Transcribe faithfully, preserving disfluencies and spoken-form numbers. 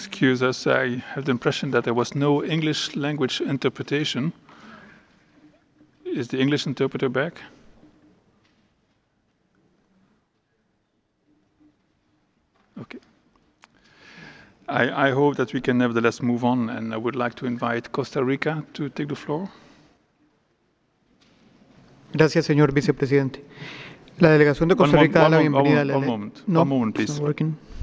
excuse us. I have the impression that there was no English language interpretation. Is the English interpreter back? Okay. I, I hope that we can nevertheless move on, and I would like to invite Costa Rica to take the floor. Gracias, señor vicepresidente. La delegación de Costa One Rica da one la mo- bienvenida one a la one le- moment. No, One moment, it's please. not working.